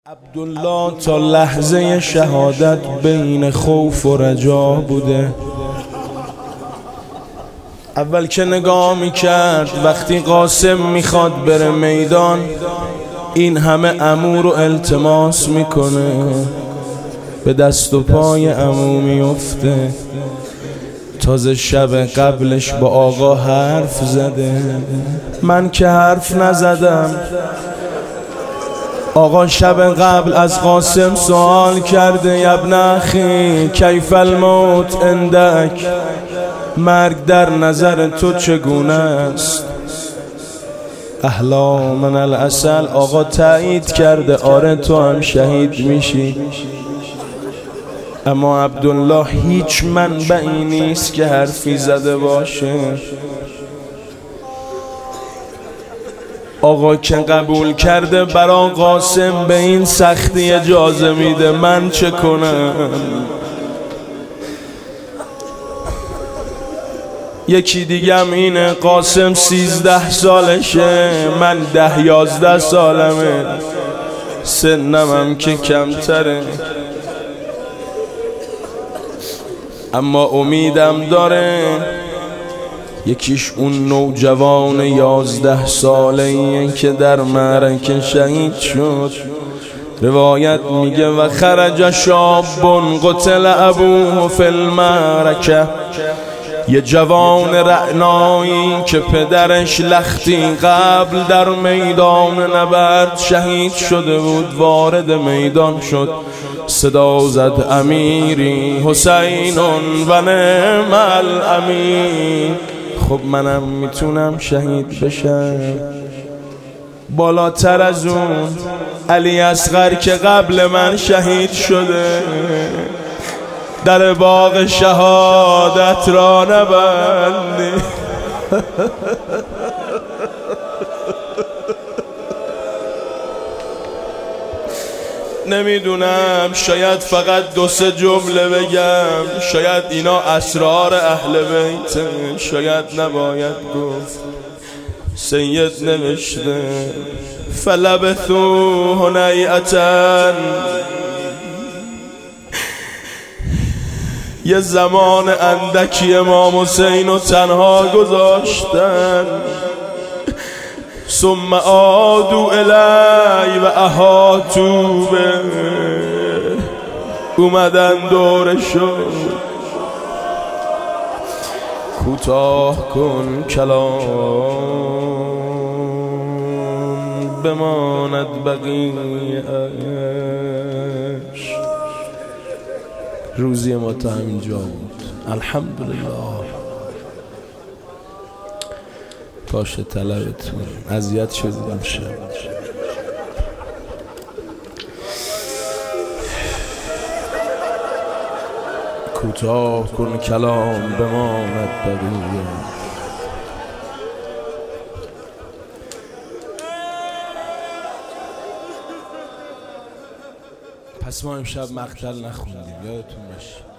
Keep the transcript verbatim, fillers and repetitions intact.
عبدالله تا لحظه شهادت بین خوف و رجا بوده. اول که نگاه میکرد وقتی قاسم میخواد بره میدان، این همه عمو رو التماس میکنه، به دست و پای عمو میفته. تازه شب قبلش با آقا حرف زده، من که حرف نزدم. آقا شب قبل از قاسم سوال کرده، ابن اخی کیف الموت عندک، مرگ در نظر تو چگونه است؟ احلا من العسل. آقا تایید کرده آره تو هم شهید میشی. اما عبدالله هیچ منبعی نیست که حرفی زده باشه. آقا که قبول کرده برا قاسم به این سختی اجازه میده، من چه کنم؟ یکی دیگم اینه، قاسم سیزده سالشه، من ده یازده سالمه، سنم هم که کمتره، اما امیدم داره. یکیش اون نوجوان یازده ساله‌ایه که در معرکه شهید شد. روایت میگه و خرج شاب قتل ابوه فی المعرکه، یه جوان رعنایی که پدرش لختی قبل در میدان نبرد شهید شده بود، وارد میدان شد، صدا زد امیری حسین و نعم الامیر. خب منم میتونم شهید بشم. بالاتر از اون علی اصغر که قبل من شهید شده، در باغ شهادت را نبندی. نمیدونم، شاید فقط دو سه جمله بگم، شاید اینا اسرار اهل بیت، شاید نباید گفت. سید نوشته فلبثوا هنیئة، یه زمان اندکی امام حسین رو تنها گذاشتن، ثم عادوا الی و احاطوا به، اومدن دورشو. کوتاه کن کلام بماند بقیه‌اش. روزی ما تا همینجا بود، الحمدلله. باشه طلبتون، اذیت شدیم شد. کوتاه کن کلام بماند بقیه. پس ما امشب مقتل نخوندیم، یادتون باشه.